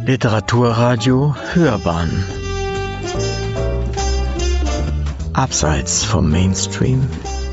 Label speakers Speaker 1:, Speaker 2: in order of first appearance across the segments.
Speaker 1: Literaturradio Hörbahn Abseits vom Mainstream.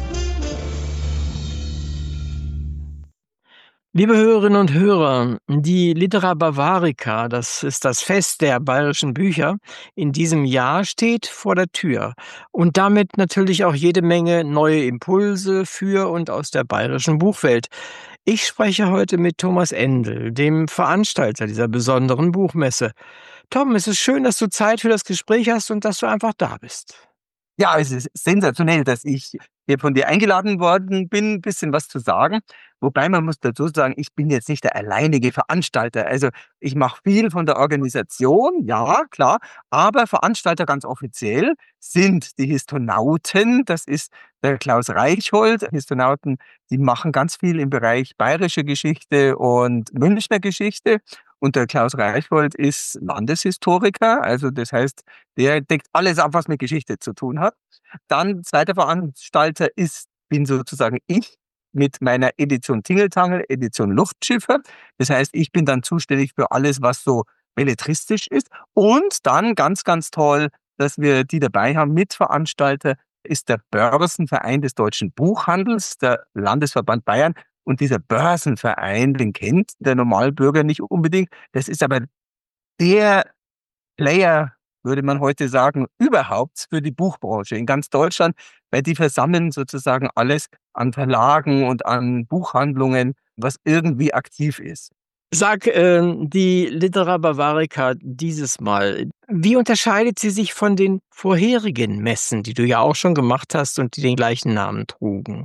Speaker 1: Liebe Hörerinnen und Hörer, die Littera Bavarica, das ist das Fest der bayerischen Bücher, in diesem Jahr steht vor der Tür und damit natürlich auch jede Menge neue Impulse für und aus der bayerischen Buchwelt. Ich spreche heute mit Thomas Endel, dem Veranstalter dieser besonderen Buchmesse. Tom, es ist schön, dass du Zeit für das Gespräch hast und dass du einfach da bist.
Speaker 2: Ja, es ist sensationell, dass ich hier von dir eingeladen worden bin, ein bisschen was zu sagen. Wobei man muss dazu sagen, ich bin jetzt nicht der alleinige Veranstalter. Also ich mache viel von der Organisation, ja, klar, aber Veranstalter ganz offiziell sind die Histonauten. Das ist der Klaus Reichhold. Histonauten, die machen ganz viel im Bereich bayerische Geschichte und Münchner Geschichte. Und der Klaus Reichhold ist Landeshistoriker, also das heißt, der deckt alles ab, was mit Geschichte zu tun hat. Dann zweiter Veranstalter bin sozusagen ich mit meiner Edition Tingeltangel, Edition Luftschiffe. Das heißt, ich bin dann zuständig für alles, was so belletristisch ist. Und dann ganz, ganz toll, dass wir die dabei haben, Mitveranstalter ist der Börsenverein des deutschen Buchhandels, der Landesverband Bayern. Und dieser Börsenverein, den kennt der Normalbürger nicht unbedingt. Das ist aber der Player, würde man heute sagen, überhaupt für die Buchbranche in ganz Deutschland, weil die versammeln sozusagen alles an Verlagen und an Buchhandlungen, was irgendwie aktiv ist.
Speaker 1: Sag, die Littera Bavarica dieses Mal, wie unterscheidet sie sich von den vorherigen Messen, die du ja auch schon gemacht hast und die den gleichen Namen trugen?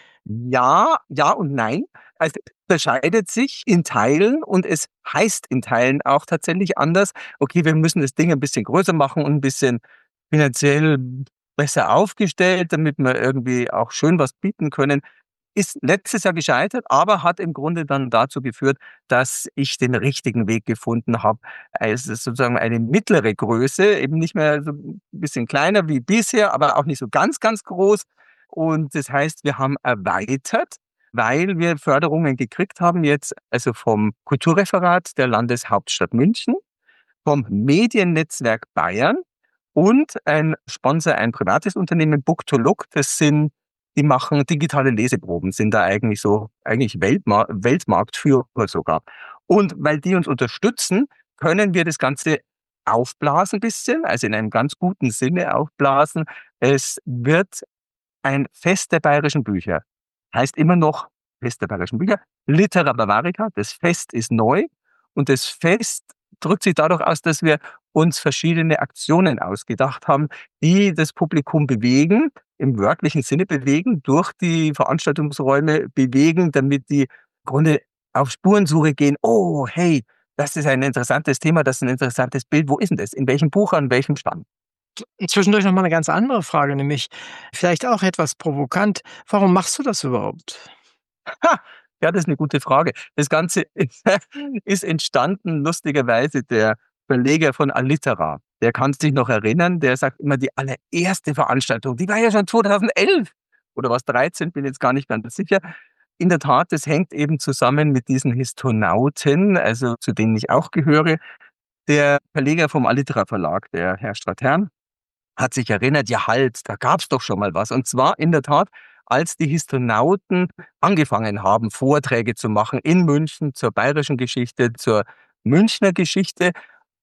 Speaker 2: Ja, ja und nein. Also es unterscheidet sich in Teilen und es heißt in Teilen auch tatsächlich anders. Okay, wir müssen das Ding ein bisschen größer machen und ein bisschen finanziell besser aufgestellt, damit wir irgendwie auch schön was bieten können. Ist letztes Jahr gescheitert, aber hat im Grunde dann dazu geführt, dass ich den richtigen Weg gefunden habe. Es ist sozusagen eine mittlere Größe, eben nicht mehr so ein bisschen kleiner wie bisher, aber auch nicht so ganz, ganz groß. Und das heißt, wir haben erweitert, weil wir Förderungen gekriegt haben jetzt, also vom Kulturreferat der Landeshauptstadt München, vom Mediennetzwerk Bayern und ein Sponsor, ein privates Unternehmen, Book2Look, die machen digitale Leseproben, sind da eigentlich Weltmarktführer sogar. Und weil die uns unterstützen, können wir das Ganze aufblasen ein bisschen, also in einem ganz guten Sinne aufblasen. Es wird ein Fest der bayerischen Bücher. Heißt immer noch Fest der bayerischen Bücher. Littera Bavarica, das Fest ist neu und das Fest drückt sich dadurch aus, dass wir uns verschiedene Aktionen ausgedacht haben, die das Publikum bewegen, im wörtlichen Sinne bewegen, durch die Veranstaltungsräume bewegen, damit die im Grunde auf Spurensuche gehen. Oh, hey, das ist ein interessantes Thema, das ist ein interessantes Bild. Wo ist denn das? In welchem Buch, an welchem Stand?
Speaker 1: Zwischendurch noch mal 'ne ganz andere Frage, nämlich vielleicht auch etwas provokant. Warum machst du das überhaupt?
Speaker 2: Ha! Ja, das ist eine gute Frage. Das Ganze ist entstanden, lustigerweise, der Verleger von Alitera. Der kann sich noch erinnern, der sagt immer, die allererste Veranstaltung, die war ja schon 2011 oder war's 13, bin jetzt gar nicht ganz sicher. In der Tat, das hängt eben zusammen mit diesen Histonauten, also zu denen ich auch gehöre. Der Verleger vom Alitera Verlag, der Herr Stratherrn, hat sich erinnert, ja halt, da gab's doch schon mal was. Und zwar in der Tat, als die Histonauten angefangen haben, Vorträge zu machen in München zur bayerischen Geschichte, zur Münchner Geschichte,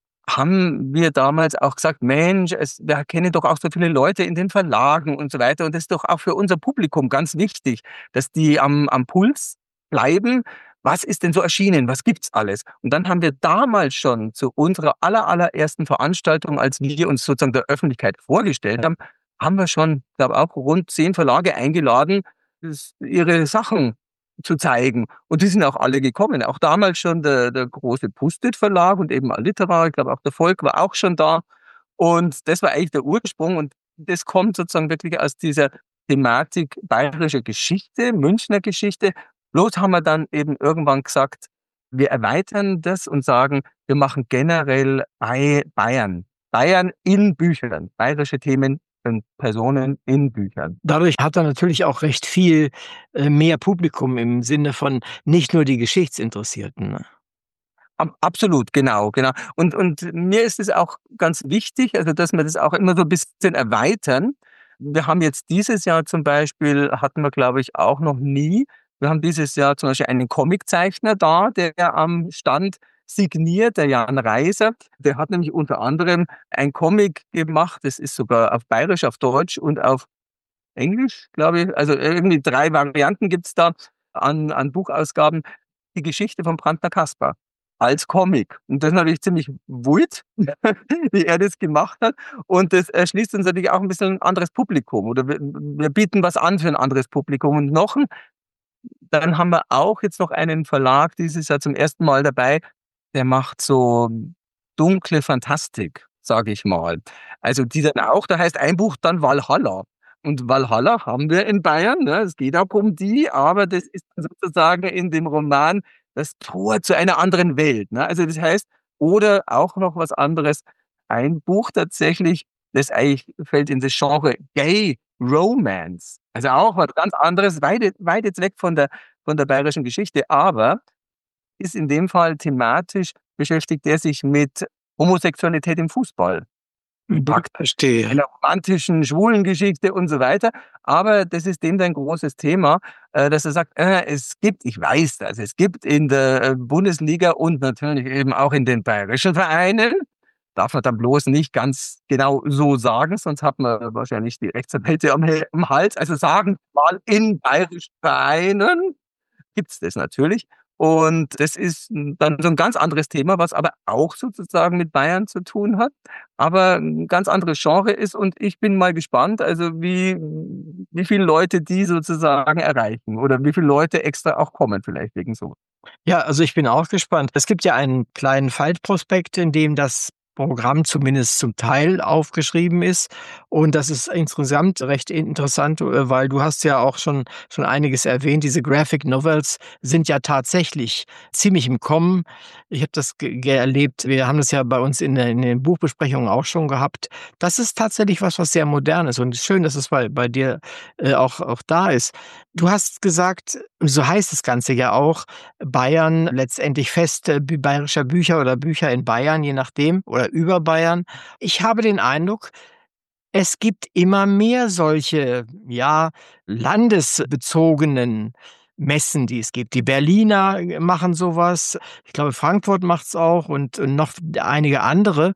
Speaker 2: haben wir damals auch gesagt, Mensch, wir kennen doch auch so viele Leute in den Verlagen und so weiter. Und das ist doch auch für unser Publikum ganz wichtig, dass die am Puls bleiben. Was ist denn so erschienen? Was gibt's alles? Und dann haben wir damals schon zu unserer allerersten Veranstaltung, als wir uns sozusagen der Öffentlichkeit vorgestellt haben, haben wir schon, glaube auch rund 10 Verlage eingeladen, ihre Sachen zu zeigen. Und die sind auch alle gekommen. Auch damals schon der große Pustet Verlag und eben Alitera, ich glaube auch der Volk war auch schon da. Und das war eigentlich der Ursprung. Und das kommt sozusagen wirklich aus dieser Thematik bayerische Geschichte, Münchner Geschichte. Bloß haben wir dann eben irgendwann gesagt, wir erweitern das und sagen, wir machen generell bei Bayern. Bayern in Büchern, bayerische Themen und Personen in Büchern.
Speaker 1: Dadurch hat er natürlich auch recht viel, mehr Publikum im Sinne von nicht nur die Geschichtsinteressierten, ne?
Speaker 2: Absolut, genau, genau. Und mir ist es auch ganz wichtig, also dass wir das auch immer so ein bisschen erweitern. Wir haben jetzt dieses Jahr zum Beispiel, hatten wir glaube ich auch noch nie, wir haben dieses Jahr zum Beispiel einen Comiczeichner da, der am Stand signiert, der Jan Reiser. Der hat nämlich unter anderem ein Comic gemacht, das ist sogar auf Bayerisch, auf Deutsch und auf Englisch, glaube ich. Also irgendwie 3 Varianten gibt's da an Buchausgaben. Die Geschichte von Brandner Kasper als Comic. Und das ist natürlich ziemlich wild, wie er das gemacht hat. Und das erschließt uns natürlich auch ein bisschen ein anderes Publikum. Oder wir bieten was an für ein anderes Publikum. Und dann haben wir auch jetzt noch einen Verlag dieses Jahr zum ersten Mal dabei, der macht so dunkle Fantastik, sage ich mal. Also die dann auch, da heißt ein Buch dann Walhalla. Und Walhalla haben wir in Bayern, ne? Es geht auch um die, aber das ist sozusagen in dem Roman das Tor zu einer anderen Welt, ne? Also das heißt, oder auch noch was anderes, ein Buch tatsächlich, das eigentlich fällt in das Genre Gay Romance. Also auch was ganz anderes, weit jetzt weg von der bayerischen Geschichte, aber ist in dem Fall thematisch beschäftigt er sich mit Homosexualität im Fußball. Packt
Speaker 1: Verstehe.
Speaker 2: einer romantischen, schwulen Geschichte und so weiter. Aber das ist dem sein großes Thema, dass er sagt, es gibt, ich weiß das, es gibt in der Bundesliga und natürlich eben auch in den bayerischen Vereinen, darf man dann bloß nicht ganz genau so sagen, sonst hat man wahrscheinlich die Rechtsanwälte am Hals. Also sagen wir mal, in bayerischen Vereinen gibt's das natürlich. Und das ist dann so ein ganz anderes Thema, was aber auch sozusagen mit Bayern zu tun hat, aber ein ganz anderes Genre ist. Und ich bin mal gespannt, also wie viele Leute die sozusagen erreichen oder wie viele Leute extra auch kommen vielleicht wegen so.
Speaker 1: Ja, also ich bin auch gespannt. Es gibt ja einen kleinen Faltprospekt, in dem das Programm zumindest zum Teil aufgeschrieben ist. Und das ist insgesamt recht interessant, weil du hast ja auch schon einiges erwähnt. Diese Graphic Novels sind ja tatsächlich ziemlich im Kommen. Ich habe das erlebt. Wir haben das ja bei uns in den Buchbesprechungen auch schon gehabt. Das ist tatsächlich was sehr modern ist. Und es ist schön, dass es bei dir auch da ist. Du hast gesagt, so heißt das Ganze ja auch, Bayern letztendlich Fest, bayerischer Bücher oder Bücher in Bayern, je nachdem, oder über Bayern. Ich habe den Eindruck, es gibt immer mehr solche, ja, landesbezogenen Messen, die es gibt. Die Berliner machen sowas. Ich glaube, Frankfurt macht's auch und noch einige andere,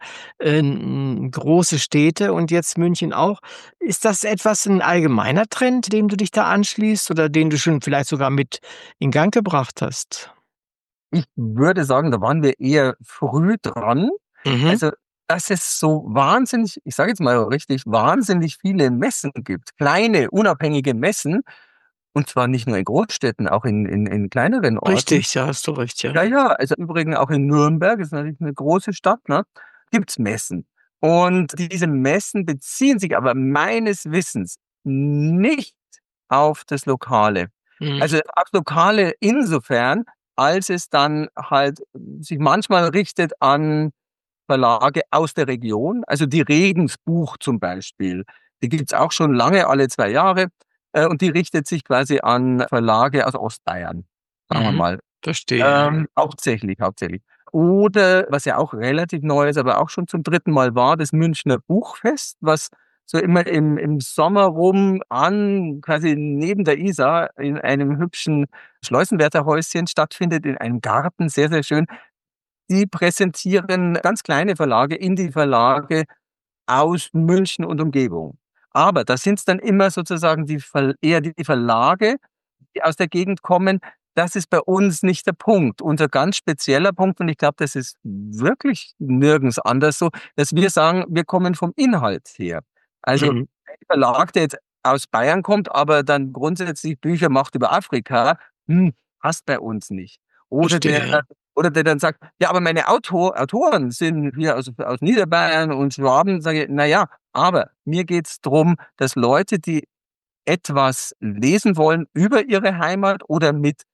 Speaker 1: große Städte und jetzt München auch. Ist das etwas 'n allgemeiner Trend, dem du dich da anschließt oder den du schon vielleicht sogar mit in Gang gebracht hast?
Speaker 2: Ich würde sagen, da waren wir eher früh dran.
Speaker 1: Mhm,
Speaker 2: Also, dass es so wahnsinnig, ich sage jetzt mal richtig, wahnsinnig viele Messen gibt, kleine, unabhängige Messen, und zwar nicht nur in Großstädten, auch in kleineren Orten.
Speaker 1: richtig, ja, hast du recht, ja.
Speaker 2: Ja, ja, also übrigens auch in Nürnberg, ist natürlich eine große Stadt, ne, gibt's Messen. Und diese Messen beziehen sich aber meines Wissens nicht auf das Lokale.
Speaker 1: Mhm,
Speaker 2: Also, auf Lokale insofern, als es dann halt sich manchmal richtet an Verlage aus der Region. Also, die Regensbuch zum Beispiel, die gibt's auch schon lange, alle 2 Jahre, und die richtet sich quasi an Verlage aus Ostbayern, sagen wir
Speaker 1: mhm,
Speaker 2: mal.
Speaker 1: verstehe.
Speaker 2: Hauptsächlich. Oder was ja auch relativ neu ist, aber auch schon zum 3. Mal war, das Münchner Buchfest, was so immer im Sommer rum an quasi neben der Isar in einem hübschen Schleusenwärterhäuschen stattfindet, in einem Garten, sehr, sehr schön. Die präsentieren ganz kleine Verlage, Indie-Verlage aus München und Umgebung. Aber da sind's dann immer sozusagen eher die Verlage, die aus der Gegend kommen. Das ist bei uns nicht der Punkt. Unser ganz spezieller Punkt, und ich glaube, das ist wirklich nirgends anders so, dass wir sagen, wir kommen vom Inhalt her. Also
Speaker 1: Mhm,
Speaker 2: ein Verlag, der jetzt aus Bayern kommt, aber dann grundsätzlich Bücher macht über Afrika, passt bei uns nicht. Oder der
Speaker 1: verstehe.
Speaker 2: oder der dann sagt: „Ja, aber meine Autoren sind hier aus Niederbayern und Schwaben." Sage ich: „Na ja, aber mir geht's drum, dass Leute, die etwas lesen wollen über ihre Heimat oder mit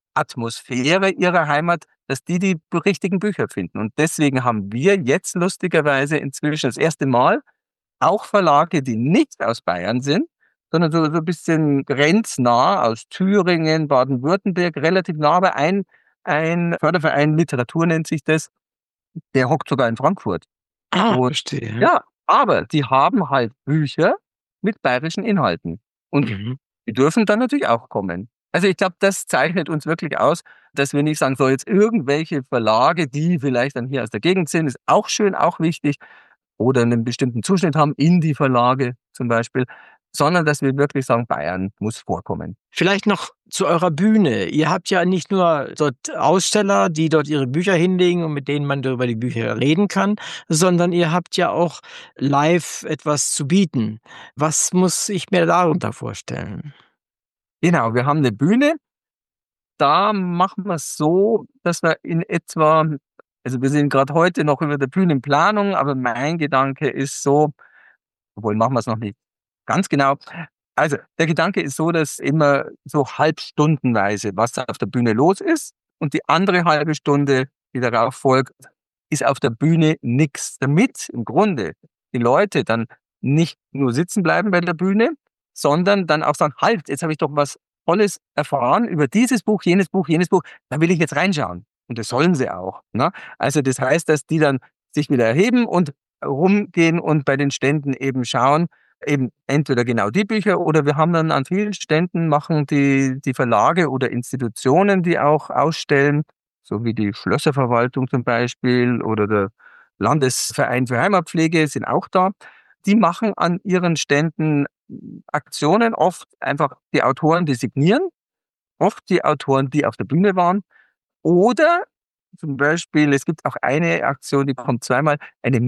Speaker 2: Atmosphäre ihrer Heimat, dass die richtigen Bücher finden." Und deswegen haben wir jetzt lustigerweise inzwischen das erste Mal auch Verlage, die nicht aus Bayern sind, sondern so 'n bisschen grenznah aus Thüringen, Baden-Württemberg, relativ nah, aber ein ein Förderverein Literatur nennt sich das, der hockt sogar in Frankfurt.
Speaker 1: Ah,
Speaker 2: Und
Speaker 1: verstehe.
Speaker 2: ja, aber die haben halt Bücher mit bayerischen Inhalten. Und
Speaker 1: Mhm.
Speaker 2: die dürfen dann natürlich auch kommen. Also ich glaube, das zeichnet uns wirklich aus, dass wir nicht sagen, so jetzt irgendwelche Verlage, die vielleicht dann hier aus der Gegend sind, ist auch schön, auch wichtig, oder einen bestimmten Zuschnitt haben, Indie-Verlage zum Beispiel, sondern dass wir wirklich sagen, Bayern muss vorkommen.
Speaker 1: Vielleicht noch zu eurer Bühne. Ihr habt ja nicht nur dort Aussteller, die dort ihre Bücher hinlegen und mit denen man über die Bücher reden kann, sondern ihr habt ja auch live etwas zu bieten. Was muss ich mir darunter vorstellen?
Speaker 2: Genau, wir haben eine Bühne, da machen wir es so, dass wir in etwa, also wir sind gerade heute noch über der Bühnenplanung, aber mein Gedanke ist so, obwohl machen wir es noch nicht ganz genau. Also, der Gedanke ist so, dass immer so halbstundenweise was da auf der Bühne los ist und die andere halbe Stunde, die darauf folgt, ist auf der Bühne nix. Damit im Grunde die Leute dann nicht nur sitzen bleiben bei der Bühne, sondern dann auch sagen: „Halt, jetzt habe ich doch was Tolles erfahren über dieses Buch, jenes Buch, jenes Buch, da will ich jetzt reinschauen.“ Und das sollen sie auch, ne? Also, das heißt, dass die dann sich wieder erheben und rumgehen und bei den Ständen eben schauen, eben entweder genau die Bücher oder wir haben dann an vielen Ständen machen die Verlage oder Institutionen, die auch ausstellen, so wie die Schlösserverwaltung zum Beispiel oder der Landesverein für Heimatpflege sind auch da. Die machen an ihren Ständen Aktionen, oft einfach die Autoren, die signieren, oft die Autoren, die auf der Bühne waren oder zum Beispiel, es gibt auch eine Aktion, die kommt zweimal, eine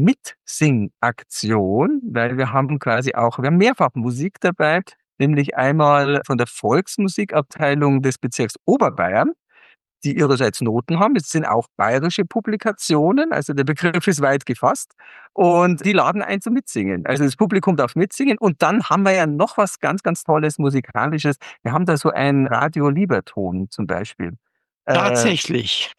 Speaker 2: Mitsingaktion, weil wir haben mehrfach Musik dabei, nämlich einmal von der Volksmusikabteilung des Bezirks Oberbayern, die ihrerseits Noten haben. Es sind auch bayerische Publikationen, also der Begriff ist weit gefasst. Und die laden ein zum Mitsingen. Also das Publikum darf mitsingen. Und dann haben wir ja noch was ganz, ganz Tolles Musikalisches. Wir haben da so ein Radio-Lieberton zum Beispiel. Äh,
Speaker 1: Tatsächlich.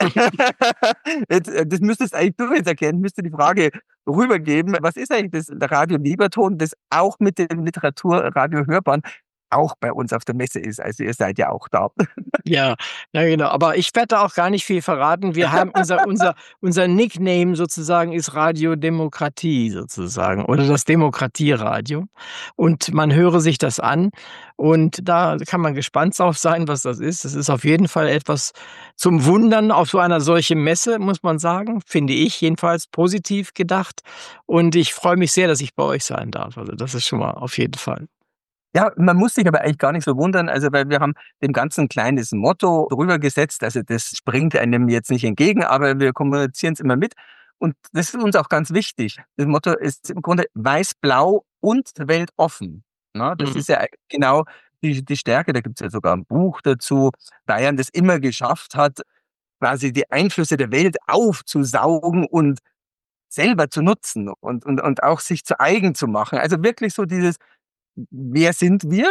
Speaker 2: das müsstest eigentlich du jetzt erkennen, müsste die Frage rübergeben. Was ist eigentlich der Radio Lieberton, das auch mit dem Literaturradio Hörbahn auch bei uns auf der Messe ist? Also ihr seid ja auch da.
Speaker 1: Ja, ja genau. Aber ich werde da auch gar nicht viel verraten. Wir haben unser Nickname sozusagen ist Radio Demokratie sozusagen oder das Demokratieradio. Und man höre sich das an und da kann man gespannt drauf sein, was das ist. Das ist auf jeden Fall etwas zum Wundern auf so einer solchen Messe, muss man sagen, finde ich jedenfalls positiv gedacht. Und ich freue mich sehr, dass ich bei euch sein darf. Also, das ist schon mal auf jeden Fall.
Speaker 2: Ja, man muss sich aber eigentlich gar nicht so wundern, also weil wir haben dem Ganzen 'n kleines Motto drüber gesetzt, also das springt einem jetzt nicht entgegen, aber wir kommunizieren es immer mit und das ist uns auch ganz wichtig. Das Motto ist im Grunde weiß-blau und weltoffen, ne? Das
Speaker 1: Mhm.
Speaker 2: ist ja genau die Stärke, da gibt's ja sogar 'n Buch dazu. Bayern das immer geschafft hat, quasi die Einflüsse der Welt aufzusaugen und selber zu nutzen und auch sich zu eigen zu machen. Also wirklich so dieses: Wer sind wir?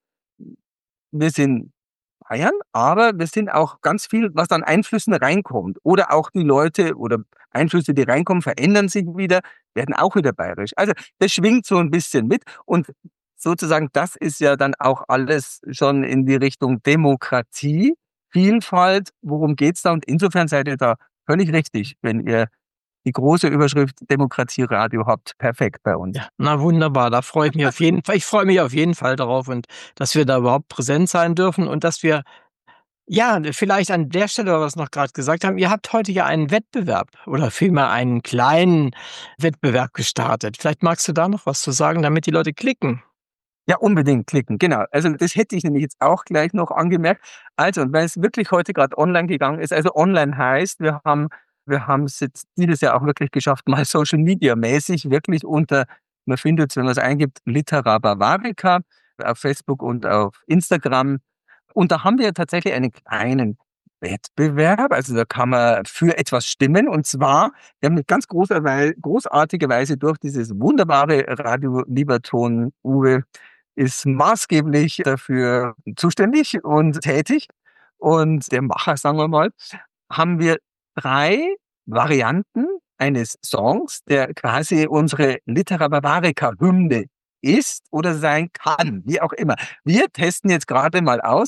Speaker 2: Wir sind Bayern, aber wir sind auch ganz viel, was an Einflüssen reinkommt. Oder auch die Leute oder Einflüsse, die reinkommen, verändern sich wieder, werden auch wieder bayerisch. Also das schwingt so ein bisschen mit und sozusagen das ist ja dann auch alles schon in die Richtung Demokratie, Vielfalt. Worum geht's da? Und insofern seid ihr da völlig richtig, wenn ihr die große Überschrift Demokratieradio habt. Perfekt bei uns.
Speaker 1: Ja, na wunderbar, da freue ich mich auf jeden Fall ich freue mich auf jeden Fall darauf und dass wir da überhaupt präsent sein dürfen und dass wir ja, vielleicht an der Stelle, weil wir's noch grad gesagt haben, ihr habt heute ja einen Wettbewerb oder vielmehr einen kleinen Wettbewerb gestartet. Vielleicht magst du da noch was zu sagen, damit die Leute klicken?
Speaker 2: Ja, unbedingt klicken, genau. Also, das hätte ich nämlich jetzt auch gleich noch angemerkt. Also, und weil es wirklich heute gerade online gegangen ist, also online heißt, wir haben es jetzt dieses Jahr auch wirklich geschafft, mal Social Media mäßig wirklich unter man findet, wenn man es eingibt, Litera Bavarica auf Facebook und auf Instagram. Und da haben wir tatsächlich einen kleinen Wettbewerb. Also, da kann man für etwas stimmen. Und zwar, wir haben mit ganz großartiger Weise durch dieses wunderbare Radio Lieberton Uwe ist maßgeblich dafür zuständig und tätig. Und der Macher, sagen wir mal, haben wir 3 Varianten eines Songs, der quasi unsere Littera Bavarica Hymne ist oder sein kann, wie auch immer. Wir testen jetzt gerade mal aus,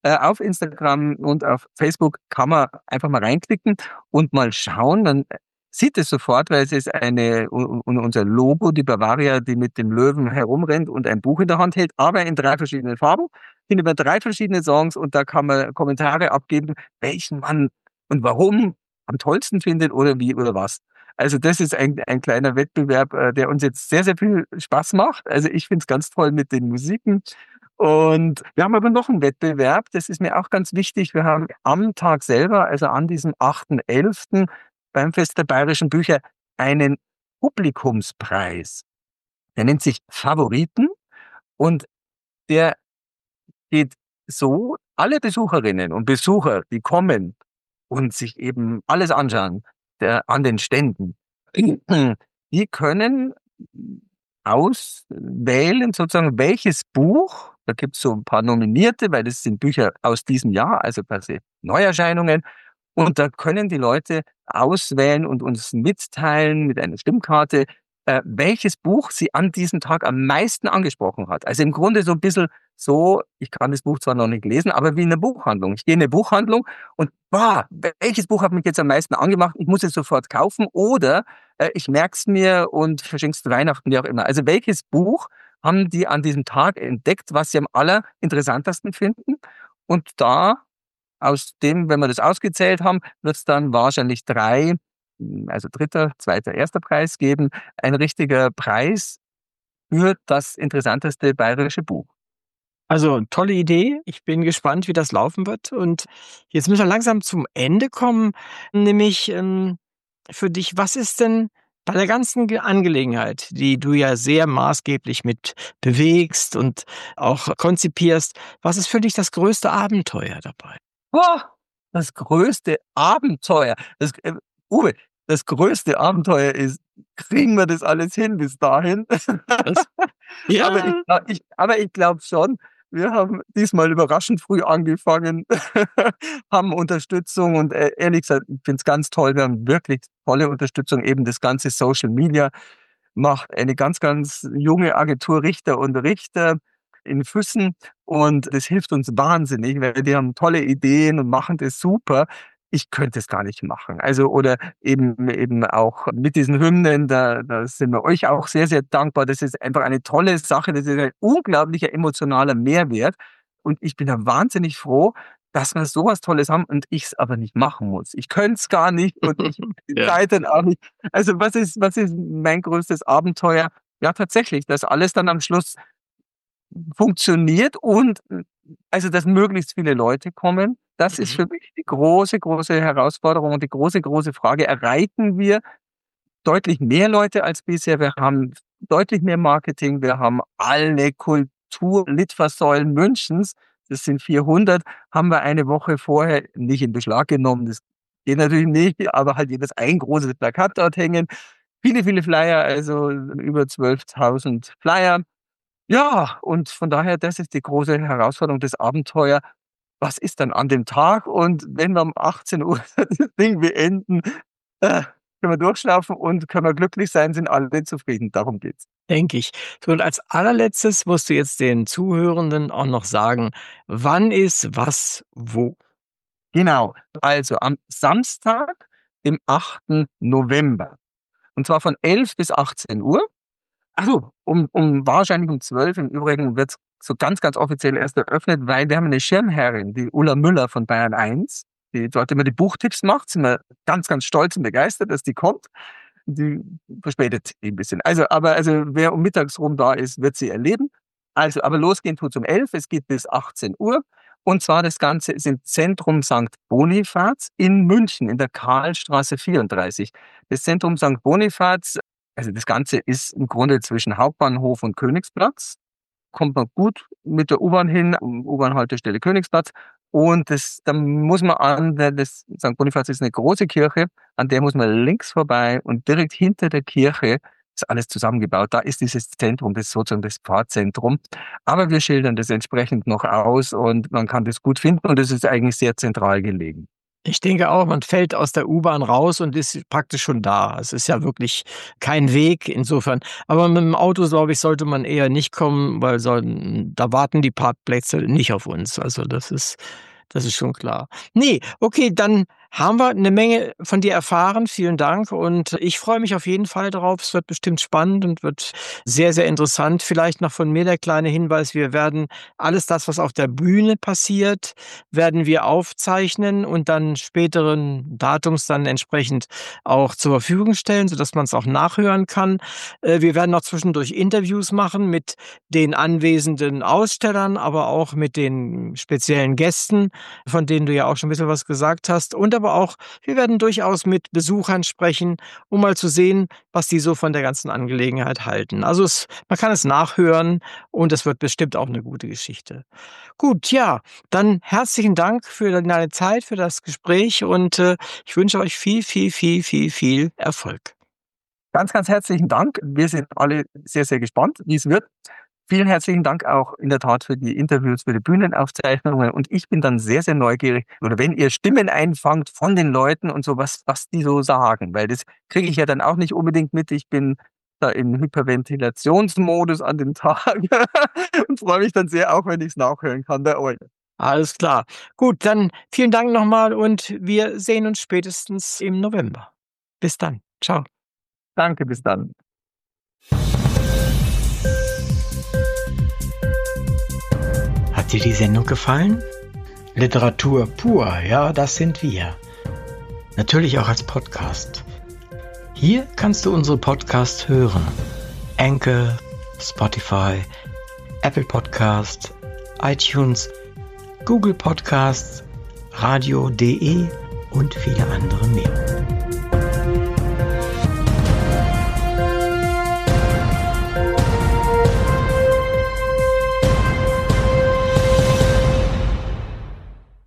Speaker 2: Auf Instagram und auf Facebook kann man einfach mal reinklicken und mal schauen. Man sieht es sofort, weil es ist unser Logo, die Bavaria, die mit dem Löwen herumrennt und ein Buch in der Hand hält, aber in 3 verschiedenen Farben. Findet man 3 verschiedene Songs und da kann man Kommentare abgeben, welchen man und warum am tollsten findet oder wie oder was. Also das ist ein kleiner Wettbewerb, der uns jetzt sehr, sehr viel Spaß macht. Also ich finde es ganz toll mit den Musiken. Und wir haben aber noch einen Wettbewerb, das ist mir auch ganz wichtig. Wir haben am Tag selber, also an diesem 8.11. beim Fest der Bayerischen Bücher, einen Publikumspreis. Der nennt sich Favoriten und der geht so: Alle Besucherinnen und Besucher, die kommen und sich eben alles anschauen, an den Ständen, die können auswählen, sozusagen, welches Buch, da gibt es so ein paar Nominierte, weil das sind Bücher aus diesem Jahr, also quasi Neuerscheinungen, und da können die Leute auswählen und uns mitteilen mit einer Stimmkarte, welches Buch sie an diesem Tag am meisten angesprochen hat. Also im Grunde so ein bisschen so, ich kann das Buch zwar noch nicht lesen, aber wie in 'ner Buchhandlung. Ich gehe in 'ne Buchhandlung und, welches Buch hat mich jetzt am meisten angemacht? Ich muss es sofort kaufen oder, ich merke es mir und verschenke es zu Weihnachten, wie auch immer. Also welches Buch haben die an diesem Tag entdeckt, was sie am allerinteressantesten finden? Und da aus dem, wenn wir das ausgezählt haben, wird es dann wahrscheinlich 3, also dritter, zweiter, erster Preis geben. Ein richtiger Preis für das interessanteste bayerische Buch.
Speaker 1: Also, tolle Idee. Ich bin gespannt, wie das laufen wird. Und jetzt müssen wir langsam zum Ende kommen, nämlich, für dich, was ist denn bei der ganzen Angelegenheit, die du ja sehr maßgeblich mit bewegst und auch konzipierst, was ist für dich das größte Abenteuer dabei?
Speaker 2: Boah, das größte Abenteuer. Uwe, das größte Abenteuer ist, kriegen wir das alles hin bis dahin?
Speaker 1: Was?
Speaker 2: Aber
Speaker 1: Ja.
Speaker 2: ich glaube schon, wir haben diesmal überraschend früh angefangen, haben Unterstützung und, ehrlich gesagt, ich finde es ganz toll. Wir haben wirklich tolle Unterstützung. Eben das ganze Social Media macht eine ganz, ganz junge Agentur Richter und Richter in Füssen und das hilft uns wahnsinnig, weil die haben tolle Ideen und machen das super. Ich könnte es gar nicht machen. Also oder eben auch mit diesen Hymnen, da sind wir euch auch sehr, sehr dankbar. Das ist einfach eine tolle Sache. Das ist ein unglaublicher emotionaler Mehrwert und ich bin da wahnsinnig froh, dass wir so was Tolles haben und ich es aber nicht machen muss. Ich könnte es gar nicht und ich die
Speaker 1: Ja.
Speaker 2: Zeit dann auch nicht. Also, was ist mein größtes Abenteuer? Ja, tatsächlich, dass alles dann am Schluss funktioniert und, also, dass möglichst viele Leute kommen. Das ist
Speaker 1: Mhm.
Speaker 2: für mich die große, große Herausforderung und die große, große Frage. Erreichen wir deutlich mehr Leute als bisher? Wir haben deutlich mehr Marketing. Wir haben alle Kultur-Litfaßsäulen Münchens, das sind 400, haben wir eine Woche vorher nicht in Beschlag genommen. Das geht natürlich nicht, aber halt jedes ein großes Plakat dort hängen. Viele, viele Flyer, also über 12.000 Flyer. Ja, und von daher, das ist die große Herausforderung, das Abenteuer. Was ist dann an dem Tag? Und wenn wir um 18 Uhr das Ding beenden, können wir durchschlafen und können wir glücklich sein, sind alle zufrieden. Darum geht's.
Speaker 1: Denke ich. So, und als Allerletztes musst du jetzt den Zuhörenden auch noch sagen, wann ist was wo?
Speaker 2: Genau. Also am Samstag, dem 8. November. Und zwar von 11 bis 18 Uhr. Ach so, wahrscheinlich um 12 im Übrigen wird's so ganz, ganz offiziell erst eröffnet, weil wir haben eine Schirmherrin, die Ulla Müller von Bayern 1, die dort immer die Buchtipps macht. Sind wir ganz, ganz stolz und begeistert, dass die kommt. Die verspätet sich ein bisschen. Also wer um mittags rum da ist, wird sie erleben. Also, aber losgehen tut's um 11. Es geht bis 18 Uhr. Und zwar das Ganze ist im Zentrum Sankt Bonifaz in München, in der Karlstraße 34. Das Zentrum Sankt Bonifaz, also das Ganze ist im Grunde zwischen Hauptbahnhof und Königsplatz. Kommt man gut mit der U-Bahn hin, U-Bahn-Haltestelle Königsplatz. Und da muss man das St. Bonifaz ist eine große Kirche, an der muss man links vorbei und direkt hinter der Kirche ist alles zusammengebaut. Da ist dieses Zentrum, das ist sozusagen das Pfarrzentrum. Aber wir schildern das entsprechend noch aus und man kann das gut finden und es ist eigentlich sehr zentral gelegen.
Speaker 1: Ich denke auch, man fällt aus der U-Bahn raus und ist praktisch schon da. Es ist ja wirklich kein Weg insofern. Aber mit dem Auto, glaube ich, sollte man eher nicht kommen, weil da warten die Parkplätze nicht auf uns. Also das ist schon klar. Ne, okay, dann haben wir eine Menge von dir erfahren. Vielen Dank und ich freue mich auf jeden Fall drauf. Es wird bestimmt spannend und wird sehr, sehr interessant. Vielleicht noch von mir der kleine Hinweis: Wir werden alles das, was auf der Bühne passiert, werden wir aufzeichnen und dann späteren Datums dann entsprechend auch zur Verfügung stellen, sodass man es auch nachhören kann. Wir werden noch zwischendurch Interviews machen mit den anwesenden Ausstellern, aber auch mit den speziellen Gästen, von denen du ja auch schon ein bisschen was gesagt hast. Und aber auch, wir werden durchaus mit Besuchern sprechen, um mal zu sehen, was die so von der ganzen Angelegenheit halten. Also man kann es nachhören und es wird bestimmt auch eine gute Geschichte. Gut, ja, dann herzlichen Dank für deine Zeit, für das Gespräch und ich wünsche euch viel, viel, viel, viel, viel Erfolg.
Speaker 2: Ganz, ganz herzlichen Dank. Wir sind alle sehr, sehr gespannt, wie es wird. Vielen herzlichen Dank auch in der Tat für die Interviews, für die Bühnenaufzeichnungen. Und ich bin dann sehr, sehr neugierig, oder wenn ihr Stimmen einfangt von den Leuten und so, was die so sagen. Weil das kriege ich ja dann auch nicht unbedingt mit. Ich bin da im Hyperventilationsmodus an dem Tag und freue mich dann sehr, auch wenn ich es nachhören kann bei euch.
Speaker 1: Alles klar. Gut, dann vielen Dank nochmal und wir sehen uns spätestens im November. Bis dann. Ciao.
Speaker 2: Danke, bis dann.
Speaker 1: Hat dir die Sendung gefallen? Literatur pur, ja, das sind wir. Natürlich auch als Podcast. Hier kannst du unsere Podcasts hören. Anchor, Spotify, Apple Podcasts, iTunes, Google Podcasts, radio.de und viele andere mehr.